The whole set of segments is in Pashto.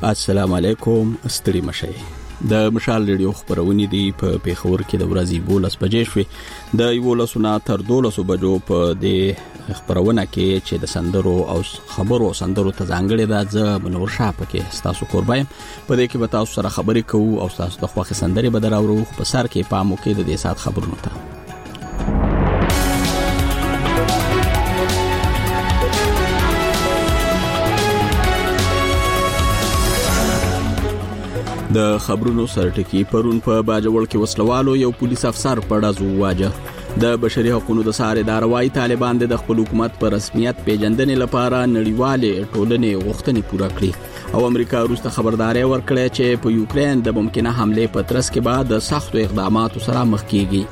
السلام علیکم. ستړي مشئ. د مشال ریډیو خبرونه دي په پیښور کې د ورځې 12 بجې شوې. د 12 نه تر 12 بجو په د خبرونه کې چې د سندرو او خبرو سندرو ته ځانګړي د منور شاه پکې تاسو قربایم په دې کې به تاسو سره خبرې کوو او تاسو د خوښ سندري به دراوړو په سر کې پامو کې د دې سات خبرونو ته. د خبرونو سرټکی پرون په باجوړ کې وسلوالو یو پولیس افسر په ډزو واجه. د بشري حقوقو د ساري داروای طالبان د خپل حکومت پر رسمیت پیژندنې لپاره نړیواله ټولنې غوښتنې پوره کړې او امریکا وروسته خبرداري ورکړه چې په یوکرين د ممکنه حمله په ترڅ کې بعد د سختو اقداماتو سره مخ کیږي.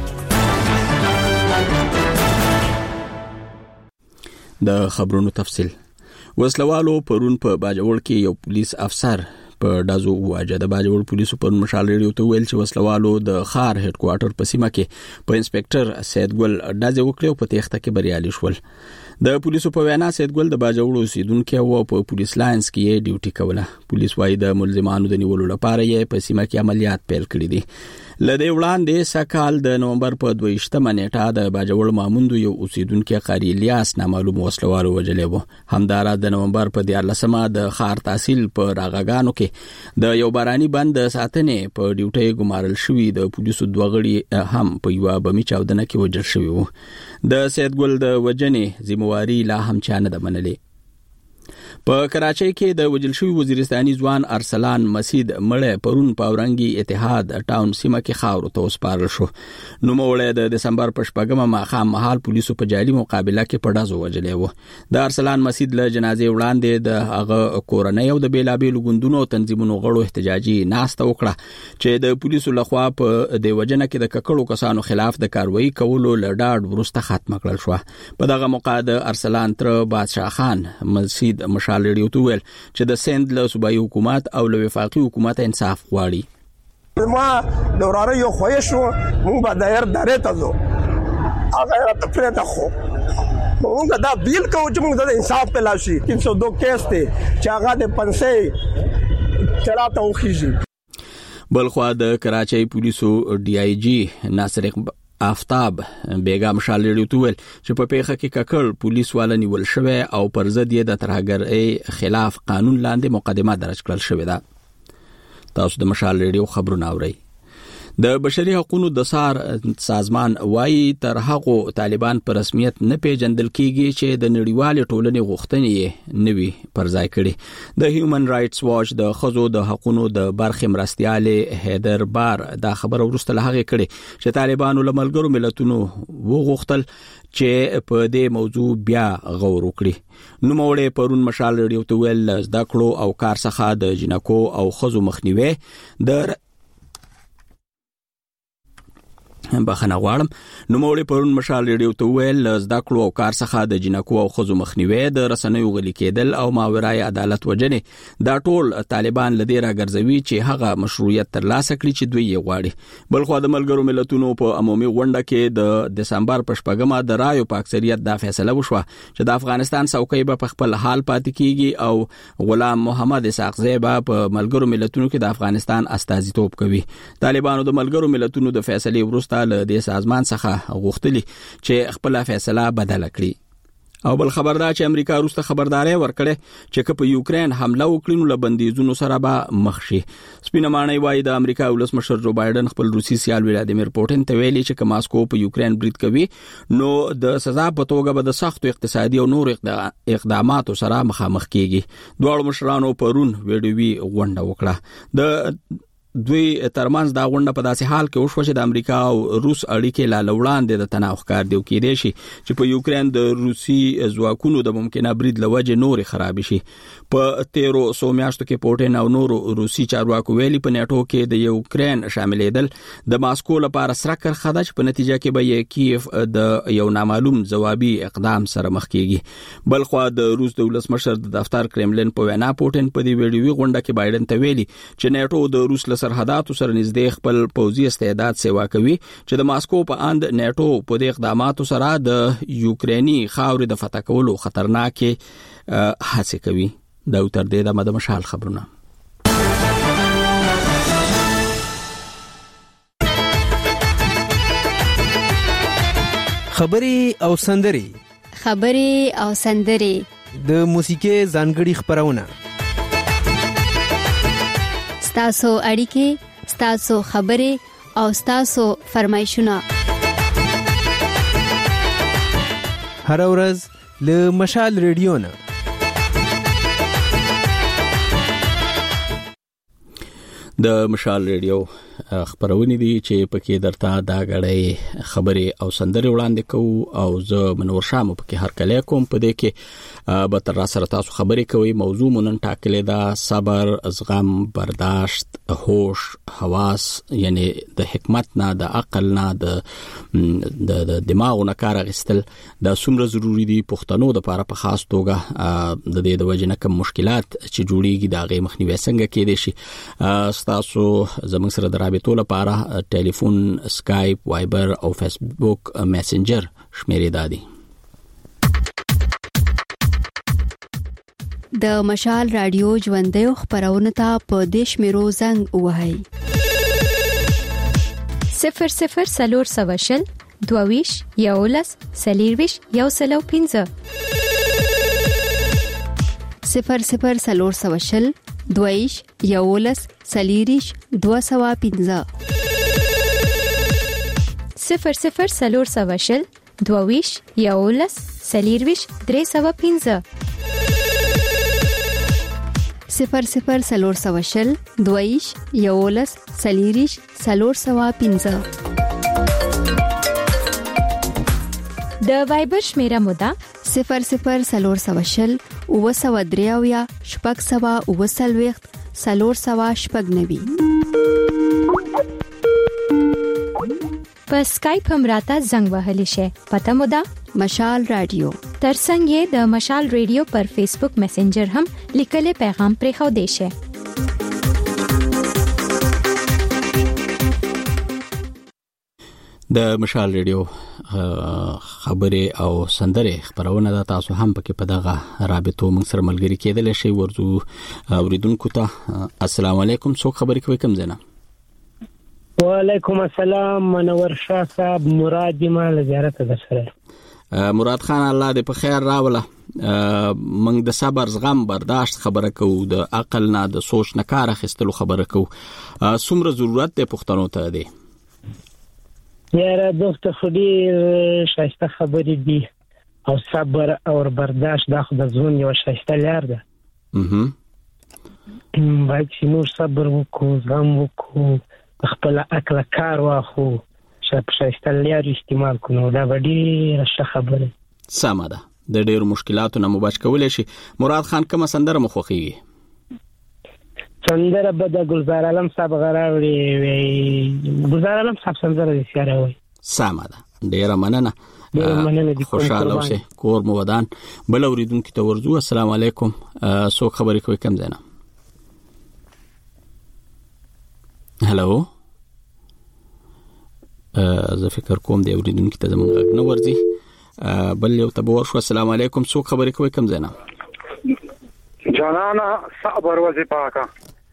د خبرونو تفصیل. وسلوالو پرون په باجوړ کې یو پولیس افسر په دازو واجه. د باجوړ پولیسو په مشال ریډیو ته ویل چې وسلوالو د خار هډ کوارټر په سیمه کې په انسپکټر سید ګل دازو وکړو په تخته کې بریالي شول. د پولیسو په وینا سید ګل د باجوړ اوسیدونکو او په پولیس لاینز کې ډیوټي کوله. پولیس وايي د ملزمانو د نیولو لپاره یې په سیمه کې عملیات پیل کړي دي. لدې وړاندې سکهال د نومبر په 22 نیټه د باجوړ ماموند یو اوسیدونکو قاری الیاس نامعلوم وسلوالو وجلې وو. همدارا د نومبر په 14 د خار تحصیل په راغاګانو کې د یو باراني بند ساتنې په ډیوټي ګمارل شوی د پولیسو دوغړي هم په یو بمی چاودنه کې وجل شوی وو. د سید ګل د وجنې ذمہواری لا هم چانه د منلې. په کراچۍ کې د وجل شوی وزیرستاني ځوان ارسلان مسید مړ پرون پاورنګي اتحاد ټاون سیمه کې خاور ته وسپارل شو. نو مولې د دسمبر په 8 ماخام محل پولیسو په جالي مقابله کې پړدازو وجلې وو. د ارسلان مسید له جنازې وړاندې د هغه کورنۍ او د بیلابېلو ګوندونو تنظیمونو غړو احتجاجي ناسته وکړه چې د پولیسو لخوا په د وجنه کې د ککړو کسانو خلاف د کاروایی کولو لړډاډ ورسته ختم کړل شو. په دغه موقع د ارسلان تر بادشاه خان مسید مشال ریډیو ته ویل چې د سند له صوبایي حکومت او له وفاقي حکومت انصاف غواړي. ما دوراره یو خوښ شو مونږ به دایر درې ته ځو هغه تفریح ته خو مونږ دا بیل کوو چې مونږ د انصاف په لاشي 302 کیس ته چې هغه د پنسې چلاته وخیږي. بلخوا د کراچۍ پولیسو ډي آی جی ناصر آفتاب بیگم شال ریډیو ته ویل چې په پیښه کې ککړ پولیس والا نیول شوی او پر ضد یې د ترهګرۍ خلاف قانون لاندې مقدمه درج کړل شوې ده. تاسو د مشال ریډیو خبرونه اورئ. د بشري حقوقو د سازمان وايي تر هغه طالبان پر رسمیت نه پیژندل کیږي چې د نړیوال ټولنې غوښتنې نوي پرځای کړي. د هیومن رائټس واچ د خزو د حقوقو د برخې مرستياله هیدر بار دا خبر ورسته لهغه کړي چې طالبانو له ملګرو ملتونو وغوښتل چې په دې موضوع بیا غور وکړي. نو موړې پرون مشال ریډیو ته ویل زده کړو او کار څخه د جنکو او خزو مخنیوي د بخنه غواړم. نو مولې پرون مشال ریډیو ته ویل زده کړو او کار څخه د جنکو او خزو مخنیوي د رسنیو غلي کېدل او ماورای عدالت وجنې دا ټول طالبان لدی راګرځوي چې هغه مشروعیت ترلاسه کړي چې دوی یې غواړي. بلخو د ملګرو ملتونو په عمومي غونډه کې د دسمبر په 8 د رایو په اکثریت دا فیصله وشوه چې د افغانستان څوکۍ په خپل حال پاتې کیږي او غلام محمد اسحاق زیبا په ملګرو ملتونو کې د افغانستان استازیتوب کوي. طالبانو د ملګرو ملتونو د فیصلې وروسته له دې سازمان څخه غوښتلی چې خپل فیصله بدل کړي. او بل خبردار چې امریکا وروسته خبرداري ورکړه چې په یوکرين حمله وکړي نو لبندیزونو سره به مخ شي. سپینه مانای وايي د امریکا ولسمشر جو بایدن خپل روسي سیال ولادیمیر پوتین ته ویلي چې ماسکو په یوکرين برید کوي نو د سزا په توګه به د سختو اقتصادي او نور اقداماتو سره مخامخ کیږي. دواړو مشرانو پرون ویډیوي غونډه وکړه. د دوی ترمنځ دا غونډه په داسې حال کې وشوه چې د امریکا او روس اړیکې لا لوړاندې د تناو ښکار دی کېدې شي چې په یوکرين د روسي ځواکونو د ممکنه برید لوجه نور خراب شي. په 13 میاشتو کې پوتین او نور روسي چارواکو ویلي په نیټو کې د یوکرين شاملېدل د ماسکو لپاره سره کرخه په نتیجه کې به یې کیف د یو نامعلوم ځوابي اقدام سره مخ کیږي. بلخو د روس د ولسمشر د دفتر کرملین په وینا پوتین په دې ویډیوي غونډه کې بایدن ته ویلي چې نیټو د روس سرحداتو سره نږدې خپل پوځي استعداد سیوا کوي چې د ماسکو په اند نیټو په دې اقداماتو سره د یوکرینی خاورې د فتح کولو خطرناکې هڅې کوي. دا تر دې د مشال خبرونه. خبرې او سندرې د موسیقي ځانګړي خبرونه ستاسو اړیکې ستاسو خبرې او ستاسو فرمایشونه هر ورځ له مشال ریډیو نه د مشال ریډیو خبرونه دي چې پکې درته دا غړې خبرې او سندرې وړاندې کوو او زه منور شام پکې هر کله کوم په دې کې به تر سره تاسو خبرې کوي. موضوع مونږ ټاکلې دا صبر، زغم، برداشت، هوش، حواس، یعنی د حکمت نه، د عقل نه، د دماغ نه کار اخیستل دا څومره ضروری دي پښتنو د لپاره په خاص توګه د دې د وجنه کوم مشکلات چې جوړيږي دا غي مخنیوي څنګه کېدې شي. تاسو زموږ سره د رابطو لپاره ټلیفون، اسکایپ، وایبر او فیسبوک میسنجر شمیرې دادي. د مشال رادیو ژوندۍ خبرونه ته په دیش میرو زنګ وهاي 00 22 یولس سلیرویش یو سلو 15 00 22 یولس سلیریش 215 00 22 یولس سلیرویش 315 00 22 یولس سلیریش 315 د وایبر شمیره مودا 00 اوسودریاویا شپږ سوا اوسلويخت سلور سوا شپږ نوي. په اسکایپ هم راته زنګ وهلی شي. پته مودا مشال رادیو. ترڅنګ د مشال رادیو پر فیسبوک میسنجر هم لیکلي پیغام پرې خو دی شي. د مشال رادیو خبرې او سندرې خبرونه د تاسو هم پکې په دغه رابطو موږ سره ملګری کېدل شي. ورزو اوریدونکو ته السلام علیکم. څوک خبرې کوي کوم ځای نه؟ وعلیکم السلام. منور شاه صاحب مراد مال زیارت ده سره. مراد خان الله دې په خیر راوله. موږ د صبر، زغم، برداشت خبره کوو، د عقل نه د سوچ نه کار اخیستلو خبره کوو. څومره ضرورت دی پښتنو ته دی؟ یاره دوست خودی شایسته خبرې دي او صبر او برداشت دا خو د ژوند یو شایسته لار ده. باید چې موږ صبر وکړو، زغم وکړو، خپل عقل کار واخلو، شایسته لار استعمال کړو. دا ډېره ښه خبره. سمه ده. د ډېرو مشکلاتو نه مباج کولای شي. مراد خان کومه سندره مخوخیږي؟ سندره به د ګلزار عالم صاحب غراوړي وي. ګلزار عالم صاحب سندره دي سیاره وي. سمه ده. ډېره مننه. خوشاله اوسئ. کور مو ودان. بل اوریدونکو ته ورزو. السلام علیکم. څوک خبرې کوي کوم ځای نه؟ هلو. زه فکر کوم دی اوریدونکو ته زموږ غږ نه ورځي. بل یو ته ورشو. السلام علیکم. څوک خبرې کوي کوم ځای نه؟ جانانا صبر وزي پاکا.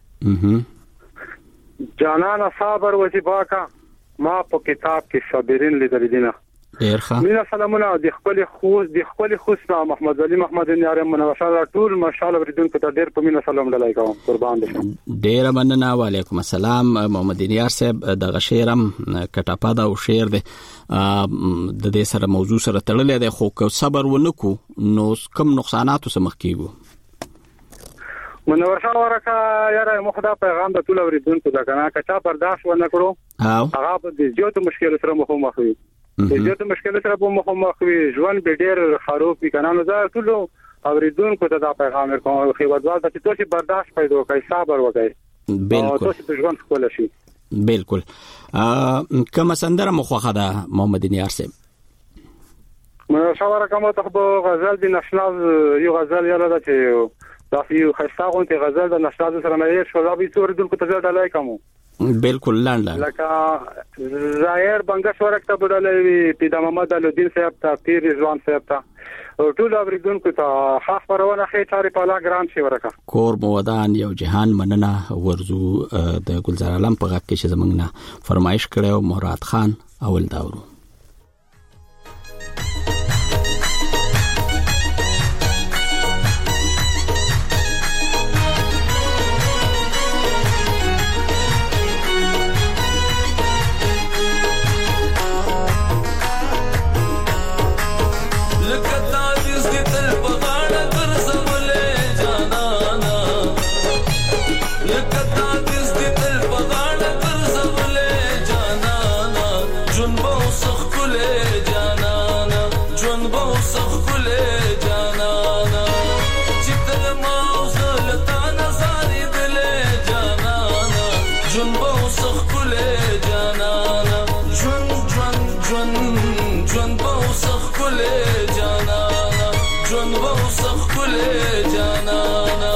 جانانا صبر وزي پاکا. ما په کتاب کې صابرین لیدل دي نه. ډیر ښه. مینا سلامونه د خپل خوست محمد علي محمد نیاره منوشاله ټول ماشاءالله وريدونکو ته ډیر په مینا سلام ډلای کوم. قربان دي. ډیر مننه. وعلیکم السلام. محمد نیار صاحب د غشیرم کټاپا دا او شعر دی د دې سره موضوع سره تړلې ده. خو که صبر ونکو نو کم نقصاناتو سره مخ کیږو. منور شاه ورکا یاره مخدا پیغام د ټول اوریدونکو دا کنه کچا برداشت ونکړو هغه د زیاتو مشکل سره مخامخ وي. د زیاتو مشکل سره مخامخ وي ژوند به ډیر خراب وي کنه. نو دا ټول اوریدونکو ته دا پیغام ورکوم خو ورځ چې تاسو برداشت پیدا وکړئ، صبر وکړئ. بالکل. تاسو ژوند خپل شي. بالکل. کوم سندره مخوخه ده محمد نیار صاحب؟ مشاوره کوم ته غزل د نشناز یو غزل یاله ده چې دا یو خاصه غزل د نشناز سره مې شو دا به څور دل کو ته ډالای کوم. بالکل لاندې لکه ظاهر بنگش ورکته بدلوي پیدا محمد الدین صاحب ته پیر رضوان صاحب ته ټول اوریدونکو ته خاص پرونه خې چاري په لا ګران شي ورکه. کور مودان یو جهان مننه. ورزو د ګلزار عالم په غږ کې چې زمونږ نه فرمایش کړو مراد خان اول داورو. سخله جانانا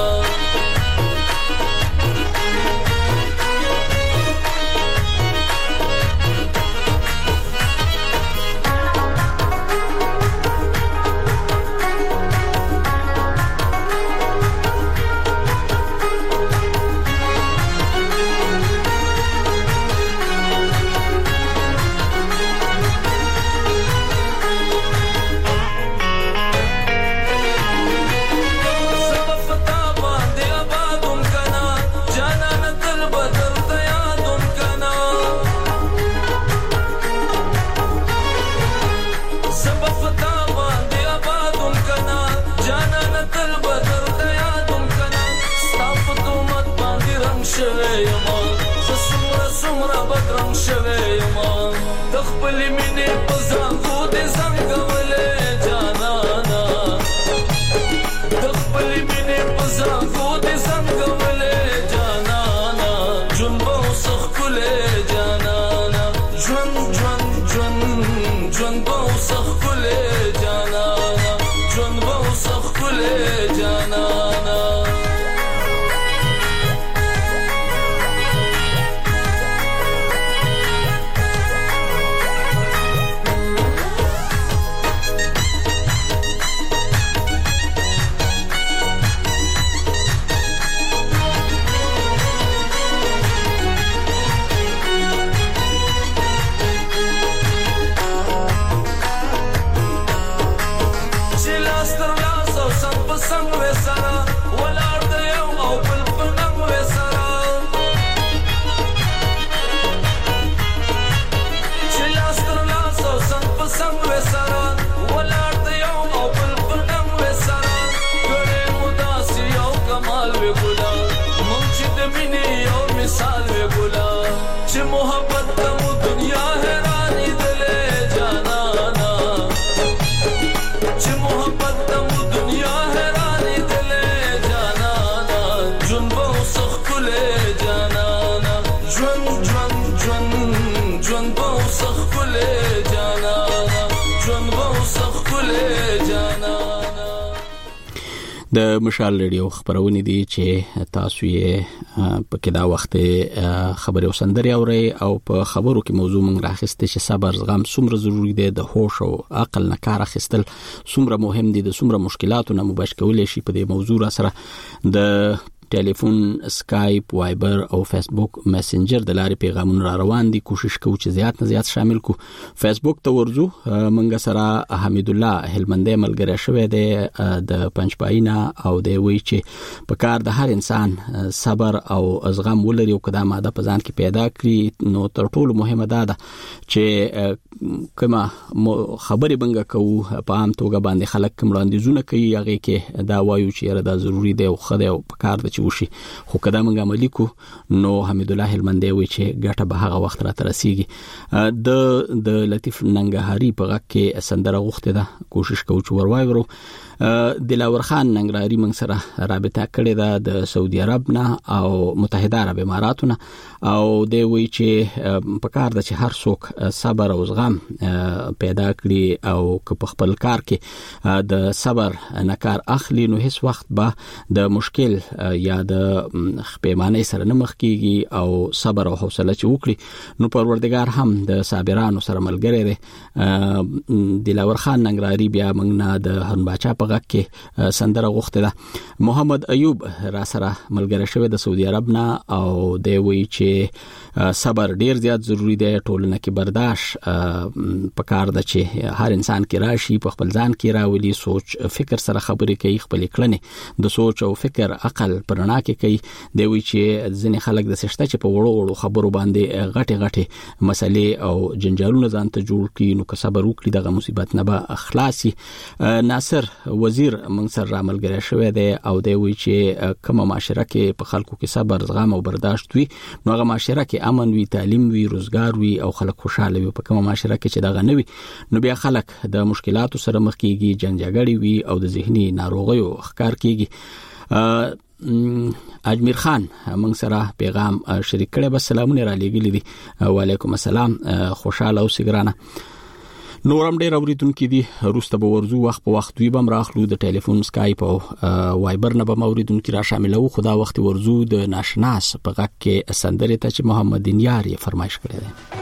د مشال ریډیو خبرونه دي چې تاسو یې په کې دا وخت خبري او سندري اوري او په خبرو کې موضوع مونږ راخسته چې صبر زغم څومره ضروری دی د هوش او عقل نه کار اخیستل څومره مهم دي د څومره مشکلاتو نه مبارک کولای شي په دې موضوع سره د ټلیفون سکایپ وایبر او فیسبوک میسنجر د لارې پیغامونه را روان دي کوشش کوو چې زیات نه زیات شامل کو فیسبوک ته ورځو منګه سره حمید الله هلمندې ملګری شوی دی د پنځپاینا او د وی چې په کار د هر انسان صبر او زغم ولري او کدا ماده په ځان کې پیدا کړي نو تر ټولو مهمه ده چې کما خبرې بنګه کوو په عام توګه باندې خلک کمړاندیزونه کوي هغه کې دا وایو چې دا ضروری دی او خدای او په کار د وشي خو کدا موږ عملی کو نو حمید الله هلمندې وی چې ګټه به هغه وخت را ترسيږي د لطیف ننګهاري په غږ کې سندره غوښته ده کوشش کوو چې وروايورو دلاور خان ننګرهاري موږ سره رابطه کړې ده د سعودي عرب نه او متحده عرب اماراتونه او دی وی چې په کار د چې هر څوک صبر او زغم پیدا کړي او په خپل کار کې د صبر نه کار اخلي نو هیڅ وخت به د مشکل یا د خپېمانه سره نه مخ کیږي او صبر او حوصله چې وکړي نو پروردگار هم د صابرانو سره ملګری دی دلاور خان ننګرهاري بیا موږ نه د هرن باچا په غږ کې سندره غوښته ده محمد ایوب را سره ملګری شوی د سعودي عرب نه او دی وی چې صبر ډیر زیات ضروری دی ټولنه کې برداشت پکار ده چې هر انسان کې راشي په خپل ځان کې راولي سوچ فکر سره خبرې کوي خپل کړنې د سوچ او فکر عقل پرنا کې کوي دی وی چې ځینې خلک د سشته چې په وړو وړو خبرو باندې غټي مسلې او جنجالونه ځان ته جوړ کړي نو که صبر وکړي دغه مصیبت نه به اخلاصي ناصر وزیر موږ سره ملګری شوی دی او دی وی چې کومه معاشره کې په خلکو کې صبر زغم او برداشت وي نو هغه معاشره کې امن وي تعلیم وي روزګار وي او خلک خوشاله وي په کومه معاشره کې چې دغه نه وي نو بیا خلک د مشکلاتو سره مخ کیږي جنجګړي وي او د ذهني ناروغیو ښکار کیږي اجمیر خان موږ سره پیغام شریک کړي بس سلامونه را لېږلي دي وعلیکم السلام خوشاله او سګرانه نورم ډیر اوریدونکو دي روسته به ورزو وخت په وخت دوی بم راخلو د ټلیفون سکایپ او وایبر نه به اوریدونکو را شاملو خدا وخت ورزو د ناشناس په غږ کې سندره ته چې محمد دینیار یې فرمایش کړی دی.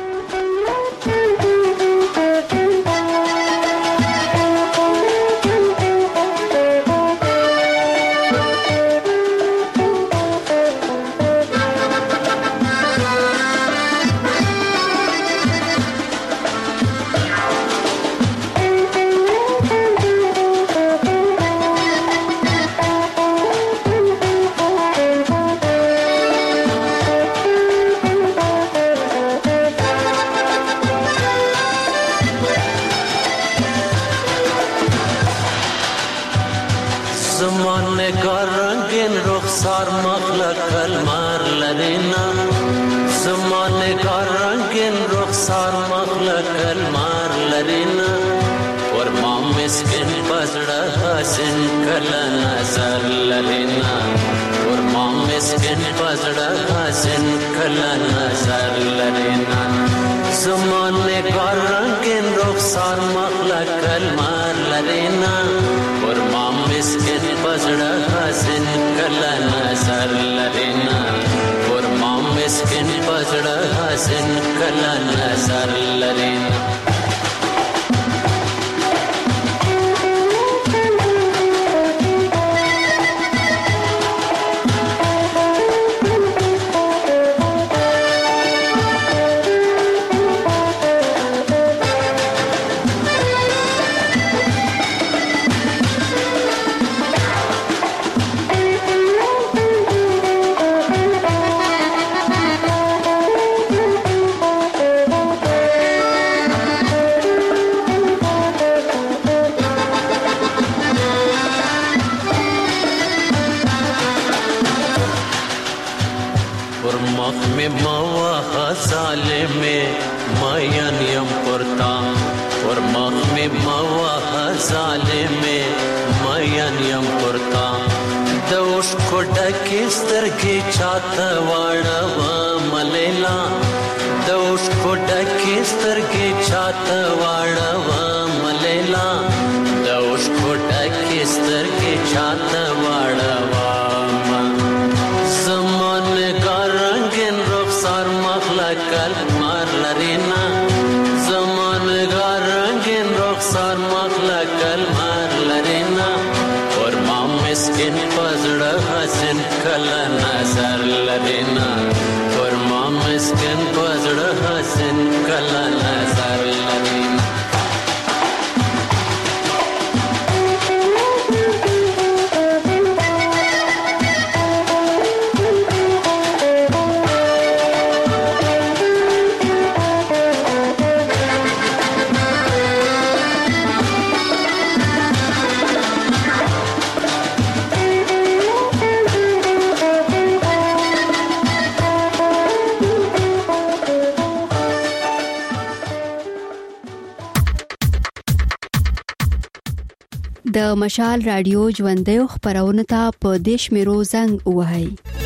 د مشال رادیو ژوندۍ خبرونه ته په دیش میرو زنګ وهاي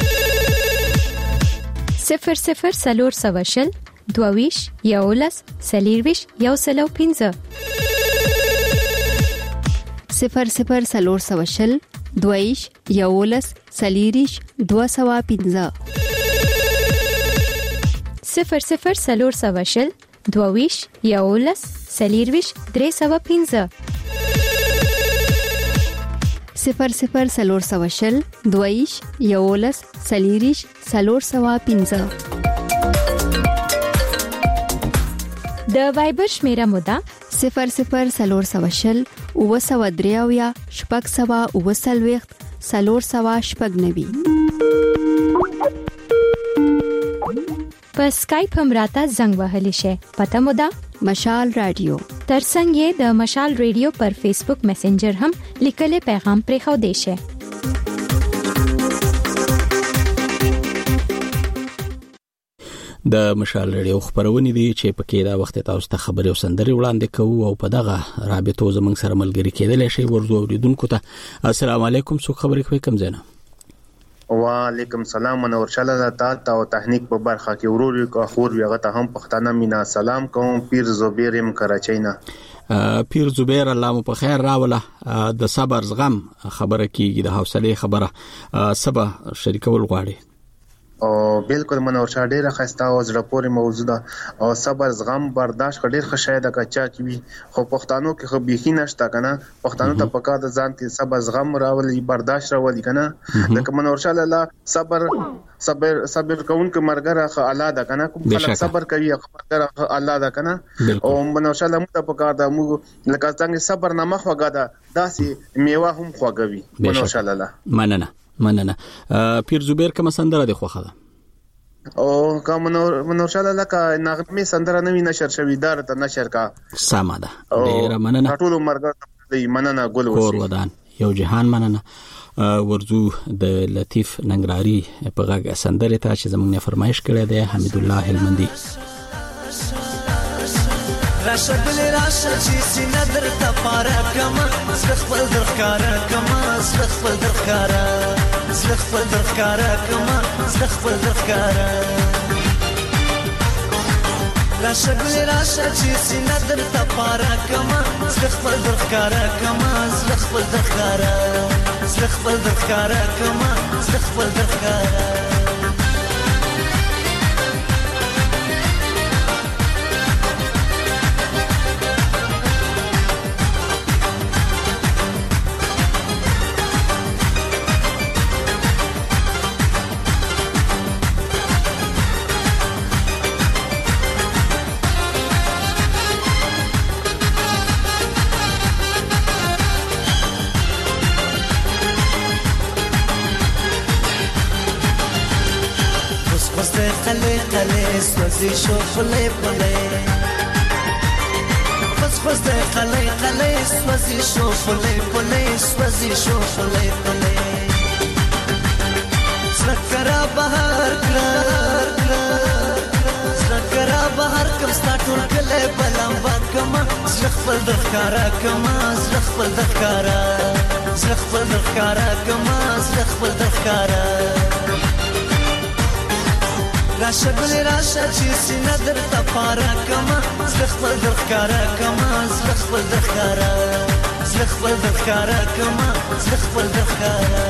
00 سلور سواشل دوویش یولس سلیرویش یوسلو 15 00 سلور سواشل دوویش یولس سلیریش 215 00 سلور سواشل دوویش یولس سلیرویش 315 00 سلور سواشل دویش یولس سلیریش سلور سوا 15 د وایبر شمیره مودا 00 سلور سواشل او سوا دریاویا شپږ سوا او سلويخت سلور سوا شپږ نوي په سکایپ هم راته زنګ وهلی شي پته مودا مشال رادیو ترڅنګ یې د مشال رادیو پر فیسبوک میسنجر هم لیکلي پیغام پرېښو دی شي. د مشال رادیو خبرونه دي چې پکې دا وخت تاسو ته خبري او سندري وړاندې کوو او په دغه رابطو زمنګ سره ملګری کېدل شي ورزو اوریدونکو ته. السلام علیکم، څو خبرې کوي کوم ځای نه؟ وعلیکم سلام منور شاله تا او تحنیک په برخه کې وروري کو خور ویغه ته هم پښتانه مینا سلام کوم. پیر زبیر ام کراچۍ نه. پیر زبیر الله مو په خیر راوله. د صبر زغم خبره کیږي، د حوصله خبره سبا شریکول غواړي. او بالکل منور شاه ډیره خسته او زړه پورې موضوع ده او صبر زغم برداشت ډیر ښه شاید کچا کی وي، خو پښتنو کې خو بيخي نشته کنه. پښتنو ته پکا د ځان کې صبر زغم راولي برداشت راولي کنه. لکه منور شاه الله صبر کوون کې مرګره خ الله ده کنه. کوم خلک صبر کوي مرګره الله ده کنه. او منور شاه الله ته پکا ده مو لکه څنګه صبر نه مخ وګاده داسي میوه هم خوګوي. منور شاه الله مننه. پیر زبیر کوم سندره دی خوخه ده؟ او کوم منور شاه الله کا نغمه سندره نوی نشر شوی دار ته نشر کا ساده ده. ډیر مننه. ټول مرګ دی مننه ګل وسی کور ودان یو جهان مننه. ورزو د لطیف ننګراری په غږ سندره ته چې زموږ نه فرمایش کړی دی حمید الله هلمندی. راشه بل راشه چې سینه درته پاره کما زړه خپل درخاره کما زړه خپل درخاره زړه خپل درخاره کما زړه خپل درخاره راشه بل راشه چې سینه درته پاره کما زړه خپل درخاره کما زړه خپل درخاره زړه خپل درخاره کما زړه خپل درخاره سوزي شو خلي بلي خص ده خلي سوزي شو خلي بلي سوزي شو خلي بلي سرکرا بهر سرکرا بهر کم ستاتور کله بلم وکما زخفل دخکارا کما زخفل دخکارا زخفل دخکارا کما زخفل دخکارا راشه بل راشه چې سینه درته پاره کما زخفل دخکارا کما زخفل دخکارا زخفل دخکارا کما زخفل دخکارا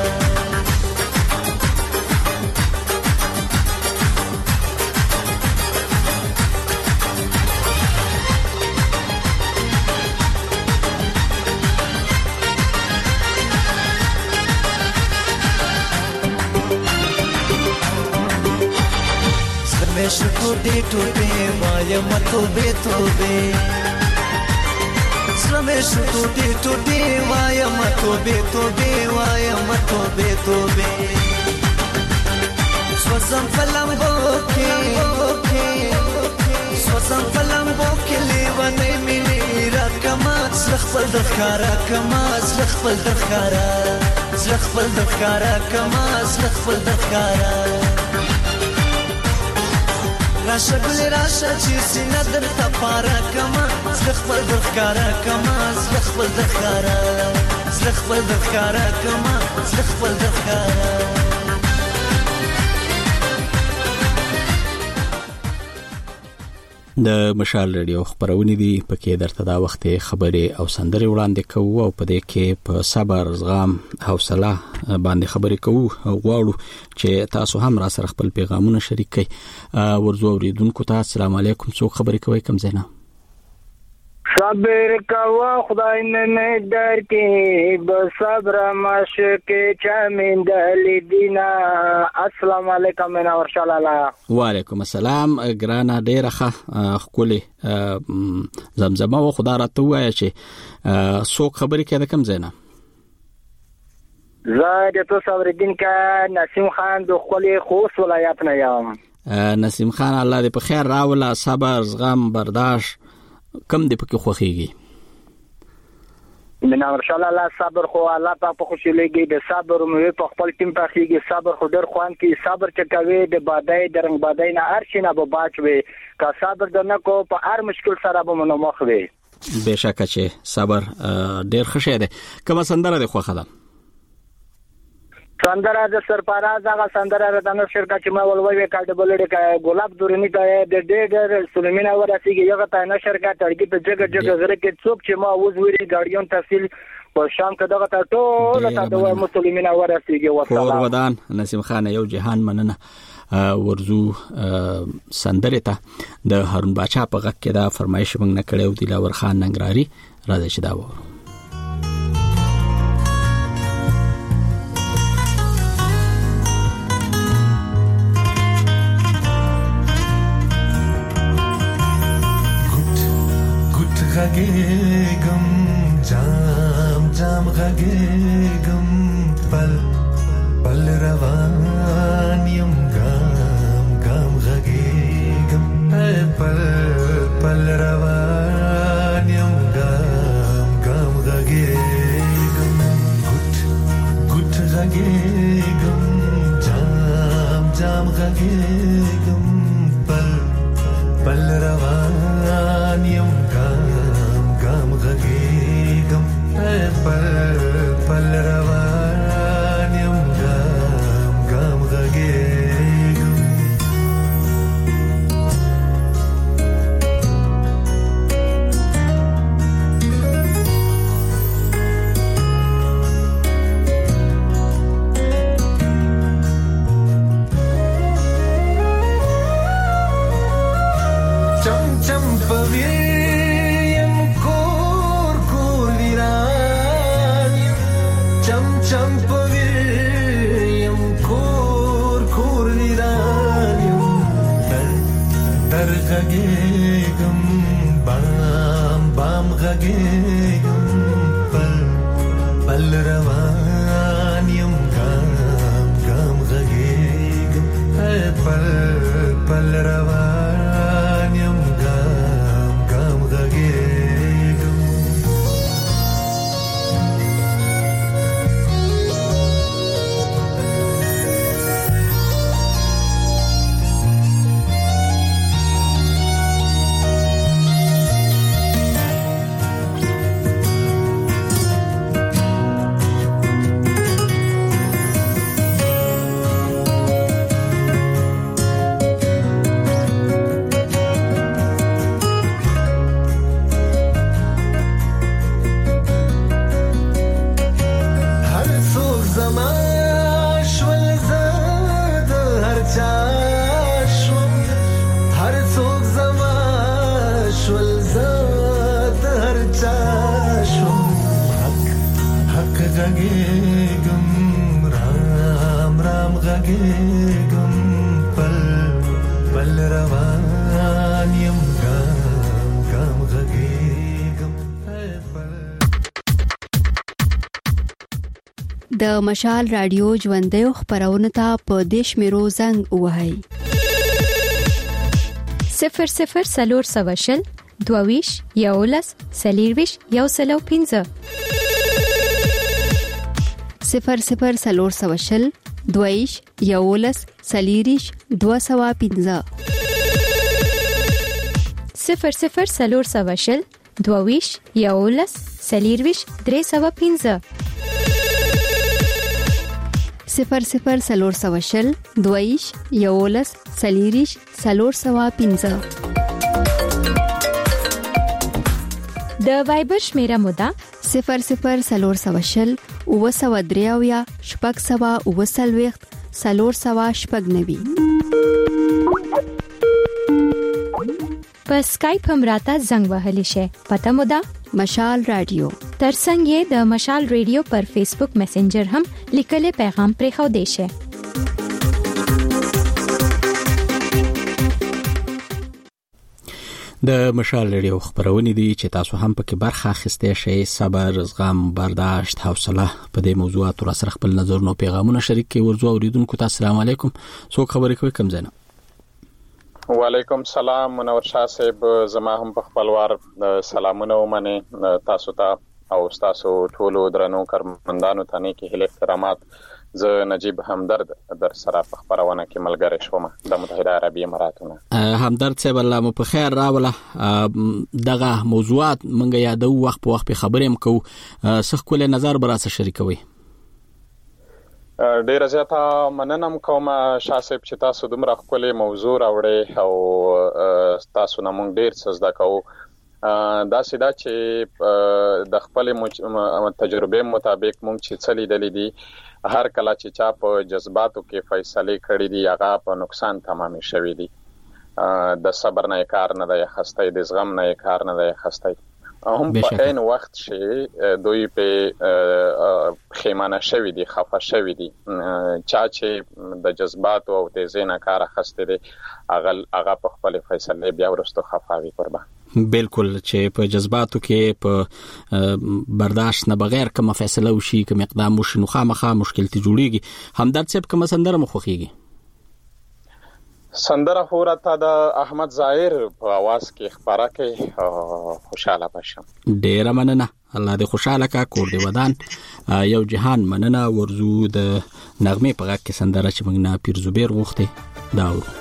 Meshu tobe vaya matobe tobe Meshu tobe vaya matobe vaya matobe tobe Swazam falam boke levane minira kama zlakhfal dakhara kama zlakhfal dakhara zlakhfal dakhara kama zlakhfal dakhara راشه بل راشه چې سینه درته پاره کما زخفل دخکاره کما زخفل دخکاره زخفل دخکاره کما زخفل دخکاره د مشال رادیو خبرونه دي پکې درته دا وخت خبرې او سندرې وړاندې کوو او په دې کې په صبر زغم حوصله باندې خبرې کوو غواړو چې تاسو هم را سره خپل پیغامونه شریک کړئ. ورزو اوریدونکو ته السلام علیکم. څوک خبرې کوي کوم ځای نه؟ صبر کوا خدای نه در کې بس صبر مشک چمن دل دینا. السلام علیکم منور شالاله. وعلیکم السلام. ګرانه ډیره ښه خولي زمزمه و خدا راته وایي چې څوک خبرې کوي کوم ځای نه؟ زه د صبر الدین کا نسیم خان د خولي خوست ولایت نه یم. نسیم خان الله دې په خیر راوله. صبر زغم برداشت کم دې پکې خوخيږي؟ من ان شاء الله صبر خو الله په خوشاليږي. د صبر مې په خپل ټیم په خيږي. صبر خو در خوان کې صبر چې کوي د بادای درنګ بادای نه ارشنه به باچوي. کا صبر دنه کو په هر مشکل سره به منو مخ وي. بهشکه چې صبر ډېر ښه شه ده. کومه سندره ده خوخه ده؟ سندره د سرپراز هغه سندره د نو شرکت چې ما ولوي کاډ بلډ ګلاب دورنی ته د ډېر سلیمانه ورسیږي یو ته نه شرکت ترګي په جګ غره کې څوک چې ما اوس ویری ګاډیون تحصیل په شام کې دغه ټول ته د مسلمانانو ورسیږي والسلام ودان نسیم خان یو جهان مننه ورزو سندره ته د هارون باچا په غږ کې دا فرمایش موږ نه کړو د لاور خان ننګراري راځي چې دا وو غږېږم جام جام غږېږم پل پل روان یم ګام ګام غږېږم پل پل روان یم ګام ګام غږېږم ګټ ګټ غږېږم جام جام غږېږم پل پل روان یم غږېږم پل پل روان یم ګام ګام غږېږم چم چم پوي غږېږم بام بام غږېږم پل پل روان یم ګام ګام غږېږم پل پل روان یم ګام ګام غږېږم د مشال رادیو ژوندۍ خبرونه ته په دیش میرو زنګ وهاي 00 سواشل دوویش یولس سلیرویش یوسلو 15 00 سواشل دوویش یولس سلیریش 215 00 سواشل دوویش یولس سلیرویش 315 00 سواشل دویش یولس سلیریش 315 د وایبر شمیره مودا 00 سواشل او سوادریاویا شپږ سوا او سلويخت سلور سوا شپږ نوي په سکایپ هم راته زنګ وهلی شي پته مودا مشال رادیو ترڅنګ یې د مشال رادیو پر فیسبوک میسنجر هم لیکلي پیغام پرېښو دی شي د مشال رادیو خبرونه دي چې تاسو هم پکې برخه اخیسته شئ صبر زغم برداشت حوصله په دې موضوعات را سره خپل نظر نو پیغامونه شریک کوي ورزو اوریدونکو ته السلام علیکم څوک خبرې کوي کوم ځای وعلیکم سلام منور شاه صاحب زما هم په خپلوار سلامونه ومنه تاسو ته او تاسو ټول درنو کارمندانو ته نه کې هله احترامات زه نجیب همدرد در سره په خبرونه کې ملګری شوم د متحده عربی اماراتونو همدرد صاحب الله مو په خیر راوله دغه موضوعات منګه یادو وخت په وخت په خبرې هم کو سخ کول نظر براسه شریکوي ډیر زیاته مننم کوم شاسب چې تاسو دومره خپل موضوع راوړې او تاسو نه مونږ ډیر څه زده کوو. دا سیدا چې د خپل تجربه مطابق مونږ چې څه لیدلې دي هر کله چې چا په جذباتو کې فیصله کړې دي هغه په نقصان تمام شوی دي. د صبر نه کار نه دی خسته، د زغم نه کار نه دی خسته. هم په عین وخت چې دوی په خیمانه شوی دي، خفه شوی دي. چا چې د جذباتو او د زینا کار خسته دي هغه په خپل فیصله بیا ورستو خفاوي قربان. بالکل چې په جذباتو کې په برداشت نه بغیر کوم فیصله وشي، کوم اقدام وشي نو خامخا مشکل ته جوړيږي. همدرد صاحب کوم سندره مخوخيږي؟ سندره خورته د احمد ظاهر په आवाज کې خبره کوي. خوشاله بشم. ډیر مننه، الله دې خوشاله کا، کور دې ودان. یو جهان مننه. ورزو د نغمه په غږ کې سندره چې موږ نه پیر زبیر غوښته دا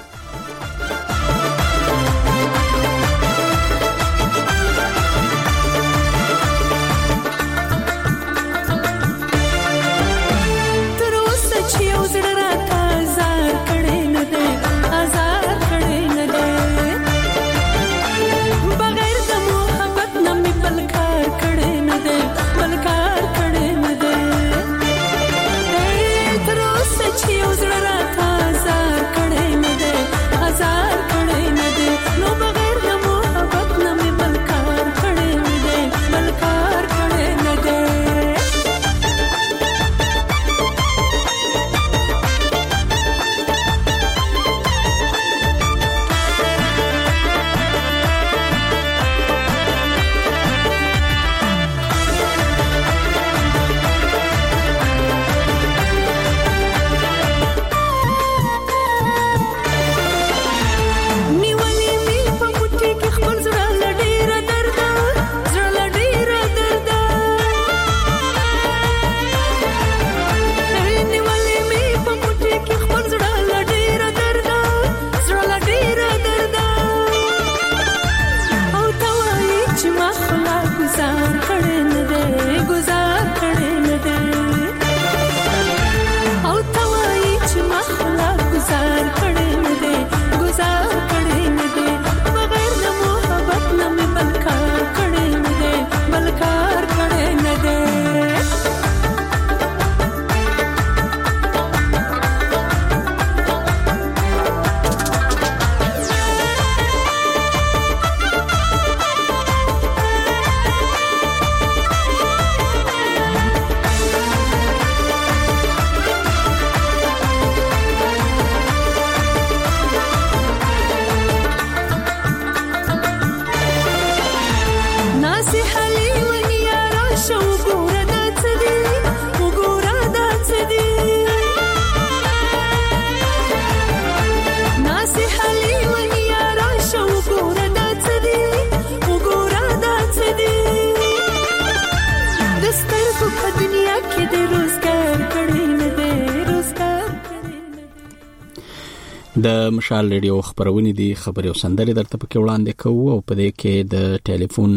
د مشال ریډیو خبرونه دي، خبري او سندري درته پکې وړاندې کوو او په دې کې د ټلیفون،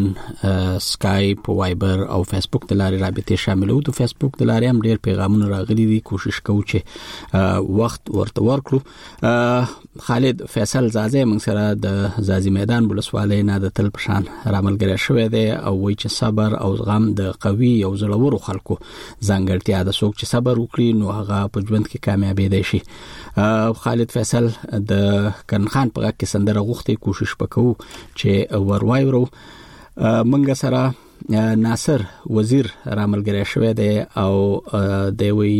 سکایپ، وایبر او فیسبوک د لارې رابطې شاملو. د فیسبوک د لارې هم ډېر پیغامونه راغلي دي، کوشش کوو چې وخت ورته ورکړو. خالد فیصل زازی موږ سره د زازی میدان ولسوالۍ نه د تل پشان راملګری شوی دی او وایي چې صبر او زغم د قوي او زړورو خلکو ځانګړتیا ده. څوک چې صبر وکړي نو هغه په ژوند کې کامیابی دی شي. خالد فیصل د کرن خان په غږ کې سندره غوښتي، کوشش وکړو چې وروايورو. منګه سره ناصر وزیر راملګری شوی دی او دی وی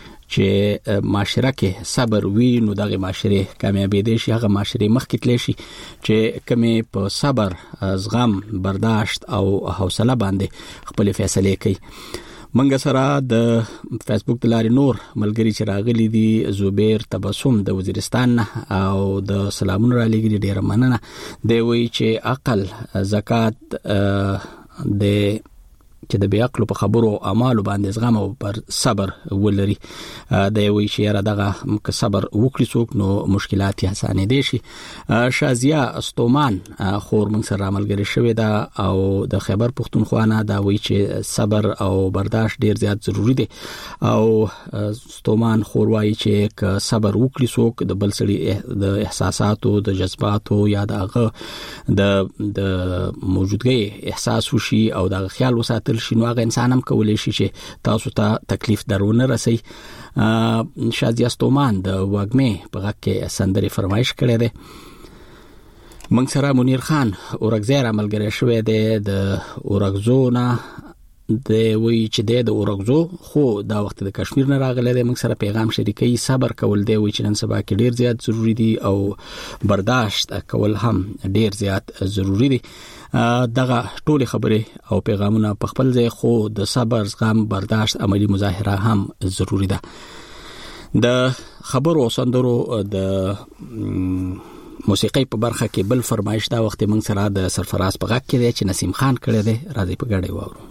چې معاشره کې صبر وي نو دغه معاشره کامیابی دي شي. هغه معاشره مخکې تللی شي چې کمه په صبر، زغم، برداشت او حوصله باندې خپل فیصله کوي. منګه سره د فیسبوک د لارې نور ملګری چې راغلي دي، زبیر تبسم د وزیرستان او د سلامونه را لګي، ډیره مننه. دی وی چې عقل، زکات، د چې د بیا عقل په خبرو او اعمالو باندې زغم او پر صبر ولري. د یوې شعر دغه که صبر وکړي څوک نو مشکلات یې اسانه دي شي. شازیا استومان خور موږ سره عملګری شوې ده او د خیبر پښتونخوا نه دا وایي چې صبر او برداشت ډیر زیات ضروری دي او استومان خور وایي چې که صبر وکړي څوک د بل سړي د احساساتو د جذباتو یا دغه د موجودګۍ احساس وشي او د خیال وساتل شي نو هغه انسان هم کولای شي چې تاسو ته تکلیف درونه رسي. شازیا استومان د واګمې په غږ کې سندري فرمایش کړې ده. موږ سره منیر خان اورګزیر عملګری شوی دی د اورګزو نه د وی چې د اورګزو خو دا وخت د کشمیر نه راغلی دی. موږ سره پیغام شریکي صبر کول دی وی چې نن سبا کې ډیر زیات ضروری دي او برداشت کول هم ډیر زیات ضروری دي. دغه ټول خبره او پیغامونه په خپل ځای خو د صبر زغم برداشت عملی مظاهره هم ضروری ده. د خبرو او سندرو د موسیقي په برخه کې بل فرمایش دا وخت موږ سره د سرفراز په غږ کې دی چې نسیم خان کړی دی. راځي په ګډه واورو.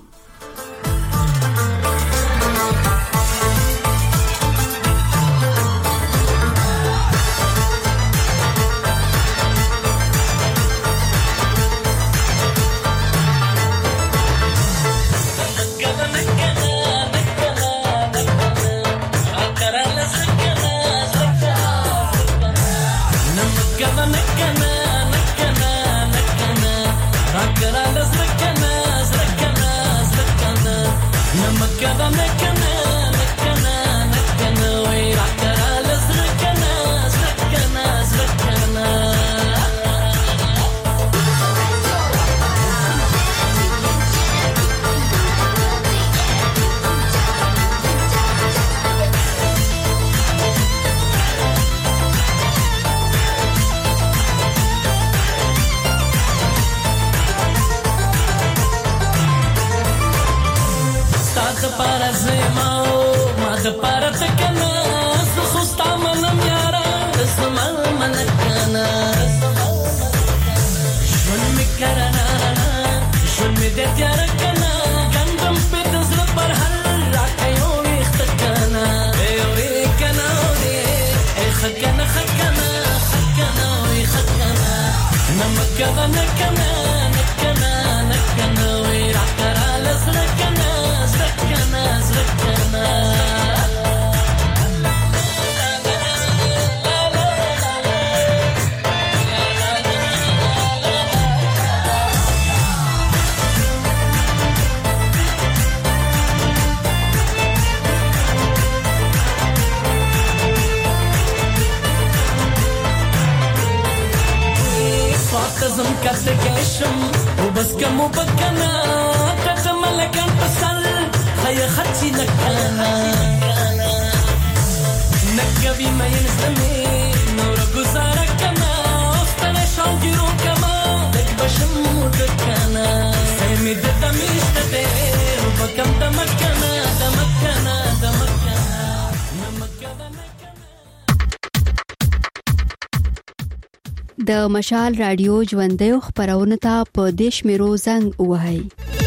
د مشال رادیو ژوندۍ خبرونه ته په دیش میرو زنګ وهاي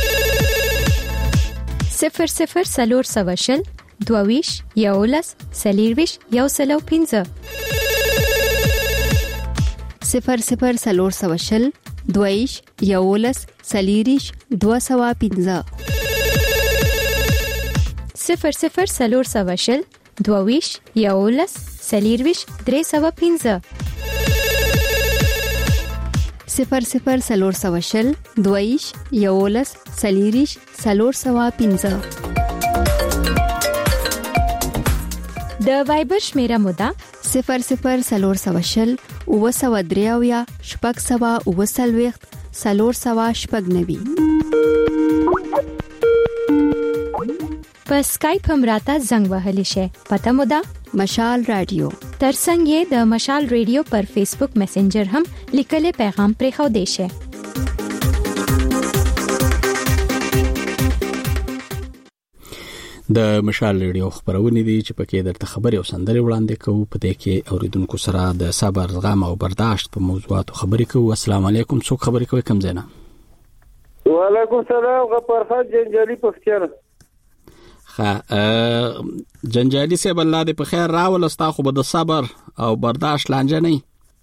00 سواشل دوویش یولس سلیرویش یوسلو 15 00 سواشل دوویش یولس سلیریش 215 00 سواشل دوویش یولس سلیرویش 315 00 سواشل دویش یولس سلیریش 315 د وایبر شمیره مودا 00 سواشل او سوا دریاویا شپږ سوا او سلويخت 390 په سکایپ هم راته زنګ وهلی شي. پته مودا مشال رادیو ترڅنګ یې د مشال رادیو پر فیسبوک میسنجر هم لیکلي پیغام پرې خو دی شي. د مشال رادیو خبرونه دي چې پکې درته خبري او سندري وړاندې کوو. په دې کې اوریدونکو سره د صبر زغم او برداشت په موضوعاتو خبرې کوو. السلام علیکم. څوک خبرې کوي کوم ځای نه؟ وعلیکم السلام غفرخان جنجالي پښتنه. جنجالي صاحب الله دې په خیر راول استا خو به د صبر او برداشت لانجه نه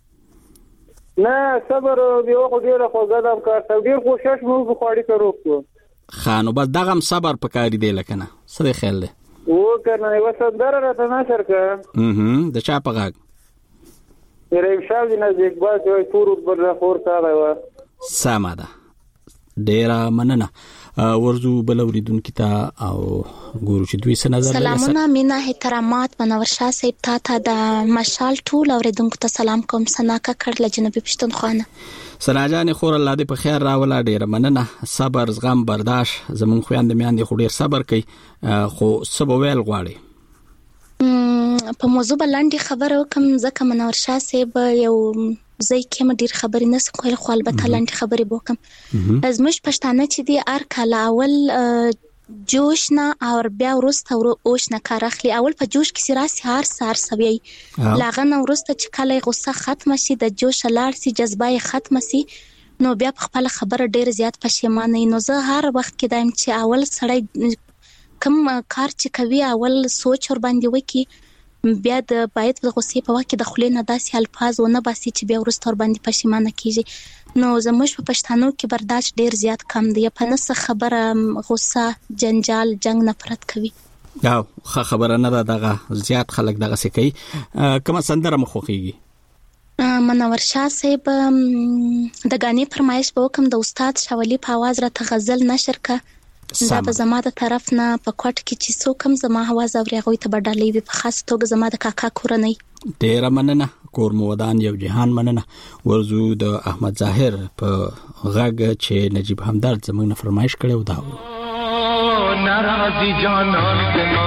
صبر یو خو ډیر خو زدم کار ډیر کوشش مو بخاري کړو خانو بس دغه صبر پکاري دی لکنه سره خیال دی و کنه وسندره راته نشر ک د چا پغاګ ریم شاو دی نزدیک باز یو فورود بر خور تا و سماده ډیر مننه ورزو بلوریدون کیتا او ګورو چې دوی څه نظر لري. سلامونه مینا احترامات منور شاه صاحب ته د مشال ټول اوریدونکو ته سلام کوم. سناکه کړل جنوبي پښتونخوا. سراجان خور الله دې په خیر راولا ډیر مننه. صبر زغم برداشت زمون خويند میاندې خو ډیر صبر کوي خو سبو ویل غواړي. په موضوع باندې خبرو کوم ځکه منور شاه صاحب یو زه کوم ډیر خبرې نه سم کول خو البته لاندې خبرې وکم. زموږ پښتانه چې دی ار کله اول جوش نه او بیا ورسته اوش نه کار اخلي. اول په جوش کې سراس هار سوي لاغه نه ورسته چې کله غوسه ختم شي د جوش لاړ سي جذبه ختم سي نو بیا خپل خبره ډیر زیات پښیمانه نو زه هر وخت کې دایم چې اول سړی کوم کار چې کوي اول سوچ ور باندې وکي بیا د باید د غصې په وخت کې د خلینو داسې الفاظ ونه باسي چې بیا ورستور باندې پښیمانه کیږي. نو زموږ په پښتنو کې برداشت ډیر زیات کم دی. په نس خبره غصه جنجال جنگ نفرت کوي. دا خبره نه دغه زیات خلک دغه سکی کوم سندره مخوخیږي. منور شاه صاحب د غانې فرمایش به کوم د استاد شاولی په आवाज را ته غزل نشر کا دا به زما د طرف نه په کوټ کې چې څوکم زما आवाज اوري غوي ته بدلې وي په خاص توګه زما د کاکا کورنۍ. ډیر مننه کور مودان یو جهان مننه. ورزو د احمد ظاهر په غږ چې نجیب همدرد زموږ نه فرمایش کړو دا ناراضي جانان زما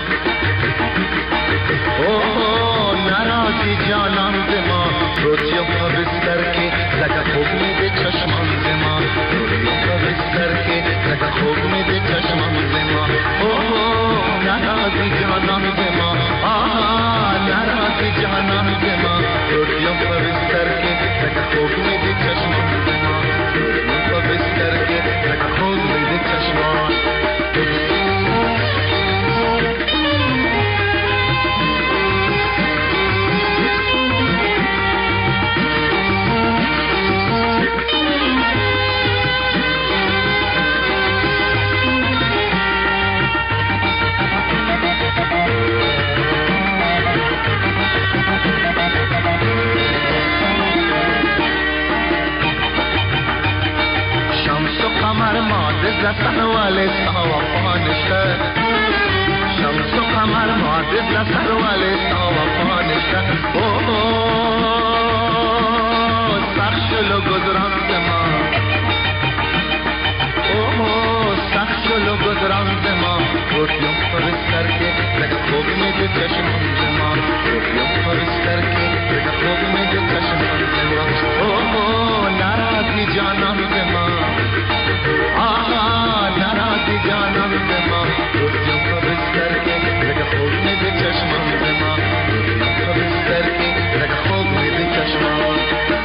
او ناراضي جانان زما روزیو په بستر کې لکه خوب مې د چشمان زما روزیو په بستر کې لکه خوب مې د چشمان زما او ناراضي جانان زما ناراضي جانان زما روزیو په بستر کې لکه خوب مې د چشمان زما روزیو په بستر کې لکه خوب مې د چشمان زسن والے سوا پانشتا شمس و قمر معجز زسن والے سوا پانشتا سخشلو گذران زما سخشلو گذران زما روٹیوں پر سر کے لگا خوب میں جو چشمان زما روٹیوں پر سر کے لگا خوب میں جو چشمان زما ناراضی جانان زما ناراضی جانان زما روٹیوں پر بستر کے لگا خوب میں بھی چشمان زما روٹیوں پر بستر کے لگا خوب میں بھی چشمان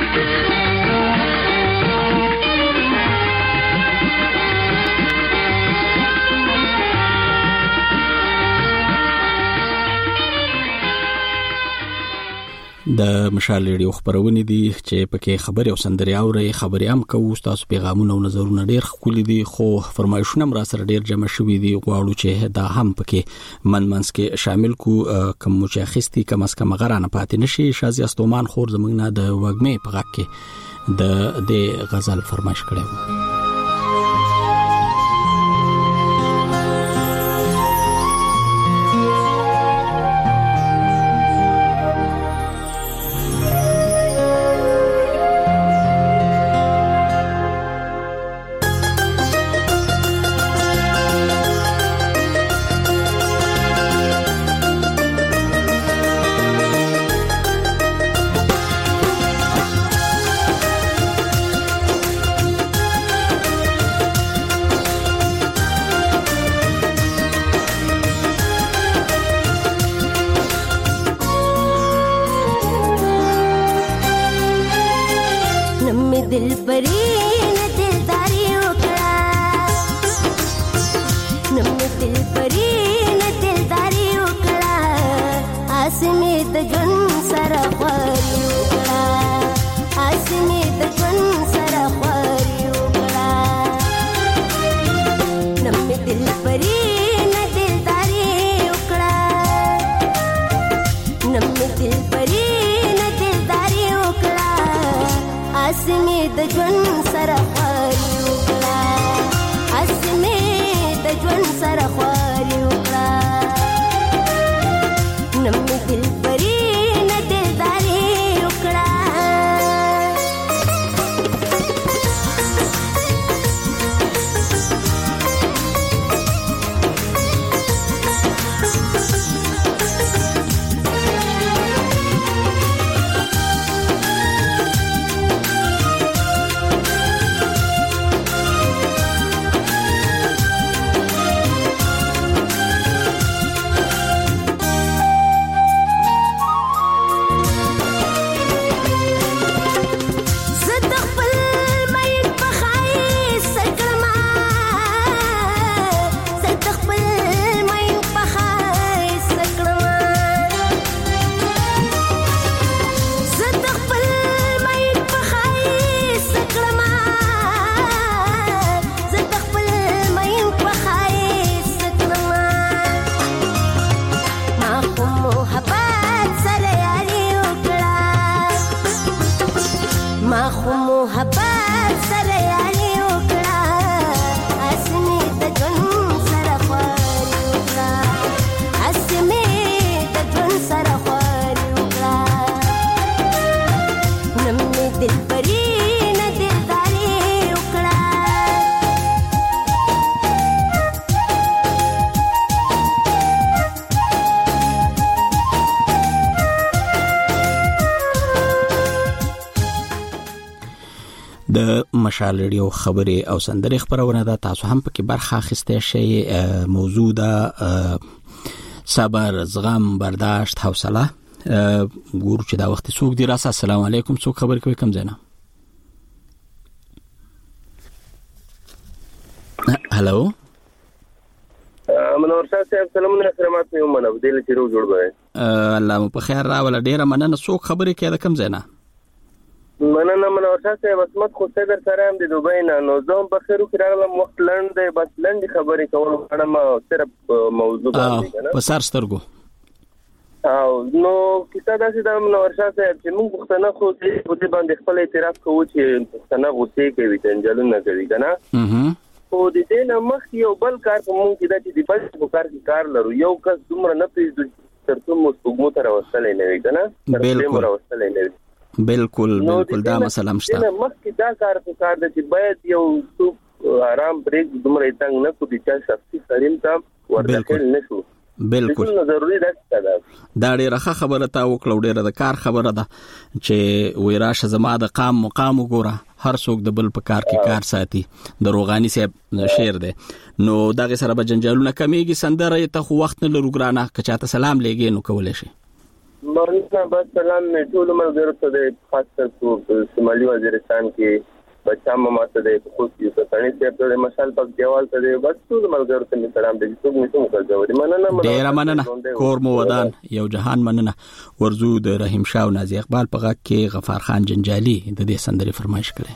د مشال ریډیو خبرونه دي چې پکې خبري او سندري اوري خبري هم کوو تاسو پیغامونه او نظرونه ډیر خولي دي خو فرمایشونه هم را سره ډیر جمع شوي دي غواړو چې دا هم پکې منمنس کې شامل کو کوم چې خستي کم اس کم غرانه پاتې نشي. شازي استومان خور زمنګ نه د وګمې په غږ کې د غزل فرمایش کړو. سره خواري وکړه اسمه د ژوند سره خواري وکړه نمې دل پرې نه دلداري وکړه د مشال ریډیو خبري او سندري خبرونه ده تاسو هم پکې برخه اخیسته شي موضوع ده صبر زغم برداشت حوصله ګورو چې دا وخت څوک دی راسه السلام علیکم څوک خبر کوي کم زنه هالو منور صاحب سلام علیکم خدمات یو منو دل چې رو جوړ غوي الله مو په خیر راول ډیره مننه څوک خبرې کوي کم زنه مننه منور صاحب عصمت خو صدر سره هم د دوبۍ نه نو زوم په خیرو کې راغلم وخت لند دی بس لند خبرې کول غواړم صرف موضوع باندې په سر سترګو او نو کیسه دا چې د منور صاحب چې موږ پښتنه خو دې باندې خپل اعتراف کوو چې پښتنه غوسه کوي جنجالونه کوي کنه او د دې نه مخ یو بل کار کوم چې دا چې د بل کار کې کار لرو یو کس دومره نه پیژو ترڅو مو سپوږمو تر وصلې نه وي کنه بالکل وصلې نه وي بالکل دا مسله مشته نو مخکې دا کار د چې باید یو آرام بریک دومره څنګه نه کوي چې شخصي سریم ته ورته نشو بالکل ضروري ده دا ډیره خبره تا وکړه ډیره د کار خبره ده چې ویراشه زما د مقام وګوره هر څوک د بل په کار کې کار ساتي د روغانی صاحب شعر ده نو دغه سره به جنجالونه کمیږي سندره ته خو وخت نه لرو ګرانه کچاته سلام لګي نو کولای شي مرحبا بس سلام ټول ملګرو ته د خاص کر شمالي وزیرستان کې بچا ماته د خوشي په ثاني چې په مشال پک دیوال ته بس ټول ملګرو ته سلام دې څوک نشم کوي مننه ډیر مننه کور مو ودان یو جهان مننه ورزو د رحیم شاه او نازي اقبال په غږ کې غفار خان جنجالي د دې سندري فرمایش کړي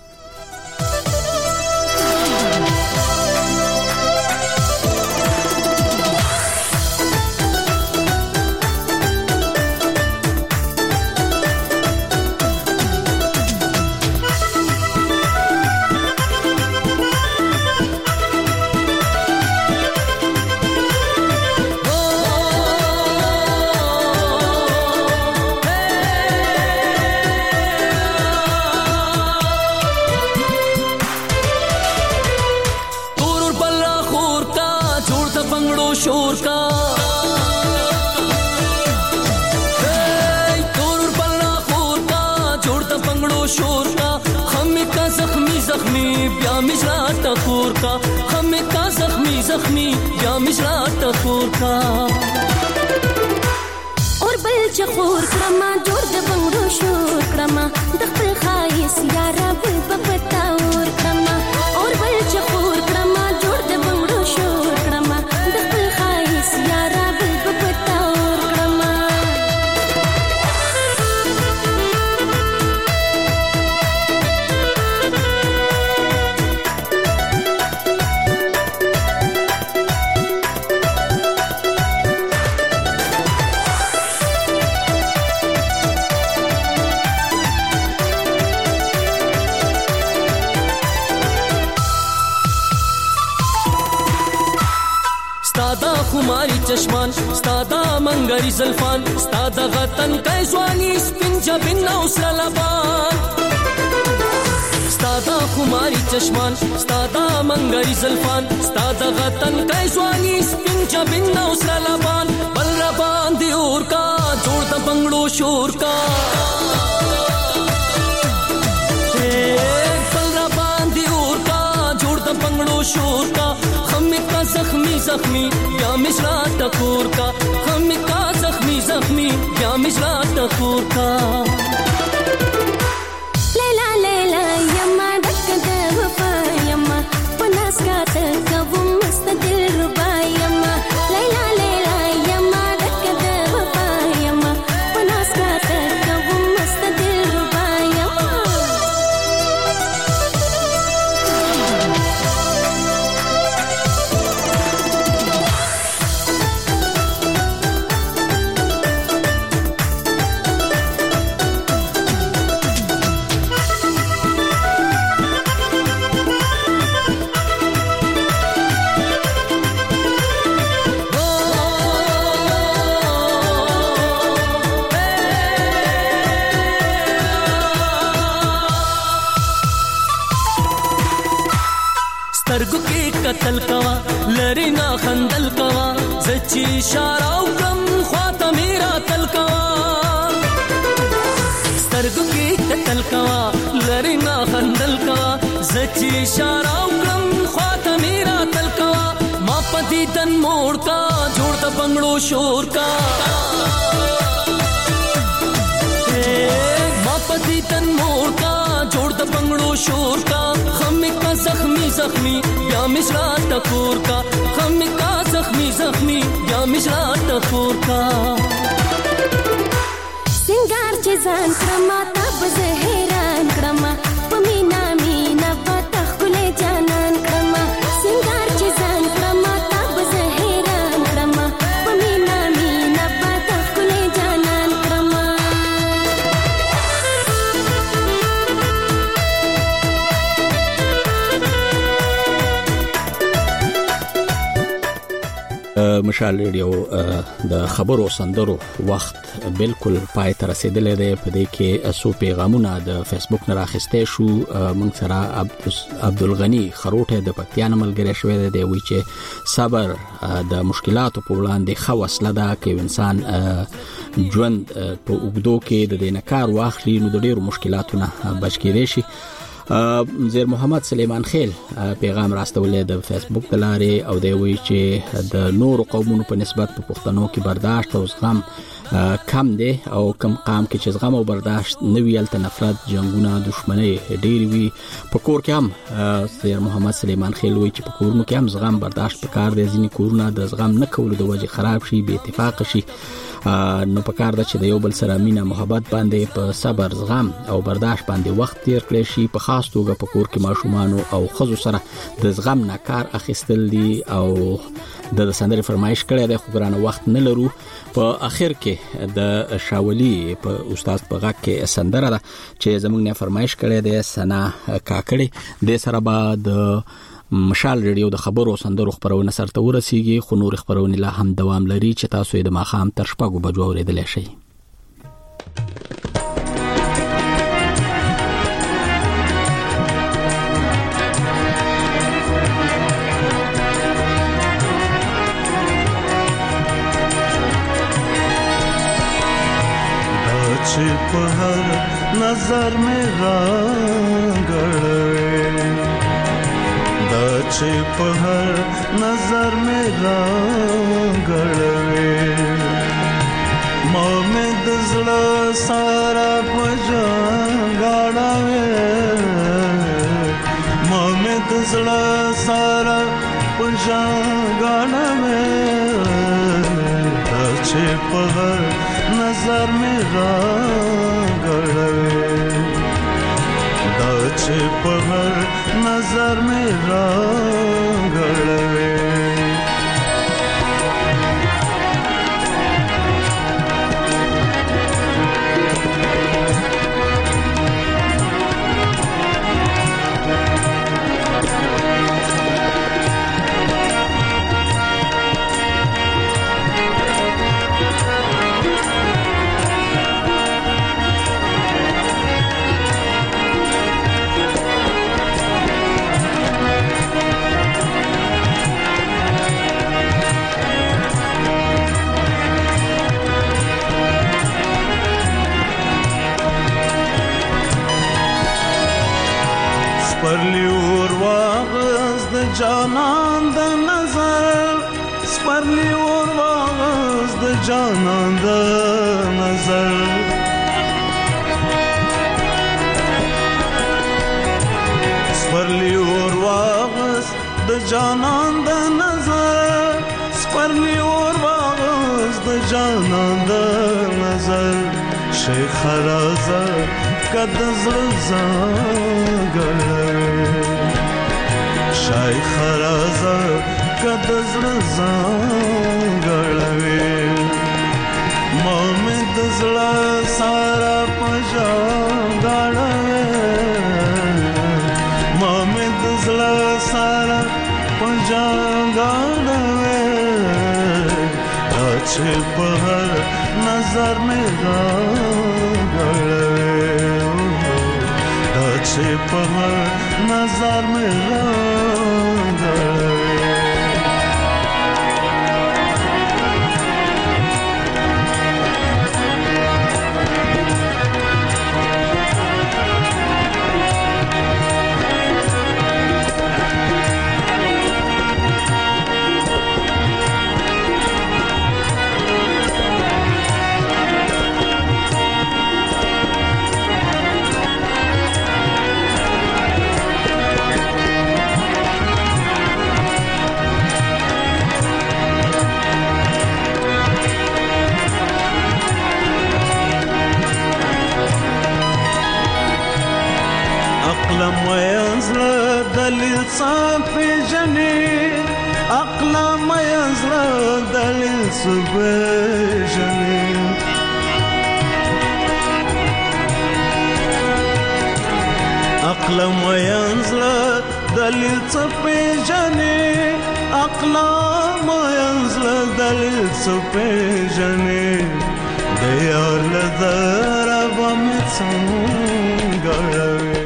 اور بل چخور کرما جوړ د بنگړو شور کرما د خپل خایس یارا بل پپتا اور کرما اور بل چخور کرما جوړ د بنگړو شور کرما د خپل خایس یارا بل پپتا اور کرما ستادا خماري چشمان ستادا منګري زلفان ستادا غتن کای ځواني سپین جبین او سلبان ستادا خماري چشمان ستادا منګري زلفان ستادا غتن کای ځواني سپین جبین او سلبان بل ربان دی اور کا جوړ د بنگلو شور کا بل ربان دی اور کا جوړ د بنگلو شور کا خمی کا زخمی زخمی یا مشرا ټکور کا خمی کا زخمی زخمی یا مشرا ټکور کا لیلا لیلا یما ډک د وفا یما پناس کا ته کوم مستدل ربا یما لیلا لیلا یما ډک د وفا یما پناس کا ته کوم مستدل ربا یما سترګو کې قتل کوا لری نا خندل کوا زچی اشاره وکم خواته میرا تل کوا سترګو کې قتل کوا لری نا خندل کوا زچی اشاره وکم خواته میرا تل کوا ما پدی تن موړ کا جوړ د بنگلو شور کا ما پدی تن موړ کا جوړ د بنگلو شور کا خمی کا زخمی زخمی بیا مشرا ټکور کا خمی کا زخمی زخمی بیا مشرا ټکور کا سنگار چې ځان کرما تب زه حیران کرما پمینا مینا پتا خله جانان کرما سنگار چې ځان کرما تب زه حیران کرما پمینا مینا پتا خله جانان کرما مشال ریډیو د خبرو سندرو وخت بالکل پای ته رسیدلی دی په دې کې اسو پیغامونه د فیسبوک نه راخسته شو موږ سره عبدالغنی خروټه د پکتیان ملګری شوی دی وی چې صبر د مشکلاتو په وړاندې خو وسله ده کې انسان ژوند په اوګدو کې د دې نه کار واخلي نو د ډیرو مشکلاتو نه بچ کېدای شي زیر محمد سلیمان خیل پیغام راستولې د فیسبوک د لارې او دی وی چې د نور قومونو په نسبت په پښتنو کې برداشت او زغم کم دی او کم قام کې چې زغم او برداشت نوی الته نفرت جنگونه دښمنۍ ډېر وي په کور کې هم زیر محمد سلیمان خیل وی چې په کورونو کې هم زغم برداشت پکار دی ځینې کورونه د زغم نه کولو د وجې خراب شي بې اتفاق شي نو پکار ده چې د یو بل سره مینه محبت باندې په صبر زغم او برداشت باندې وخت تیر کړی شي په خاص توګه په کور کې ماشومان او خزو سره د زغم نه کار اخیستل دي او د سندرې فرمایش کړی دی خو ګرانه وخت نه لرو په اخر کې د شاولی په استاد په غږ کې سندره ده چې زموږ نه فرمایش کړی دی سنا کاکړي د سره بعد مشال ریډیو د خبرو سندرو خبرونه سره ورسیږي خو نور خبرونه لا هم دوام لري چې تاسو یې د ماخام تر شپږو بجو اوریدلای شئ چې په هر نظر مې رانګړې دا چې په هر نظر مې رانګړې ما مې د زړه سارا پجانګړې ما مې د زړه سارا پجانګړې دا چې په هر نظر میں راغړوي دا چې په هر نظر میں راغړوي اور واغز د جانان د نظر سپرلی اور واغز د جانان د نظر سپرلی اور واغز د جانان د نظر سپرلی اور واغز د جانان د نظر شیخ رازا کد زړه ګړوي شیخ رازا کد زړه ګړوي محمد زړه سارا پجا ګړوي محمد زړه سارا پجا ګړوي اچھے په هر نظر میں اچھے په هر نظر میں دلیل صافی جنی عقلا میزرا دلیل صبح جنی عقلا میزرا دلیل صافی جنی عقلا میزرا دلیل صبح جنی دیار لدر ابامت سنگاروی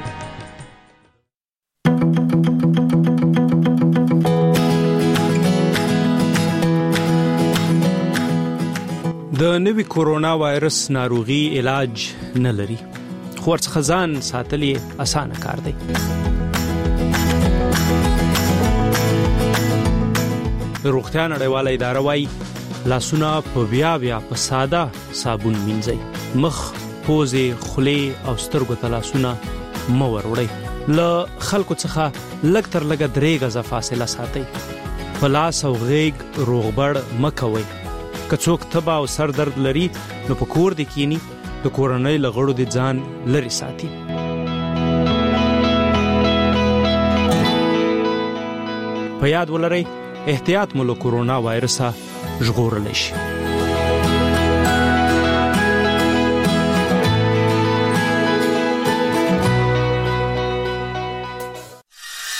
د نوي کورونا وایرس ناروغي علاج نه لري خو ورڅخه ځان ساتل یې اسانه کار دی روغتیا نړیواله اداره وايي لاسونه په بیا په ساده صابون مینځئ مخ پوزې خولې او سترګو ته لاسونه مه وروړئ له خلکو څخه لږ تر لږه 3 غزه فاصله ساتئ په لاس او غیږ روغبړ مه کوئ که څوک تبه او سر درد لري نو په کور دې کینی د کورنۍ له غړو دې ځان لرې ساتي په یاد ولرئ احتیاط مو له کورونا وایرسه ژغورلی شي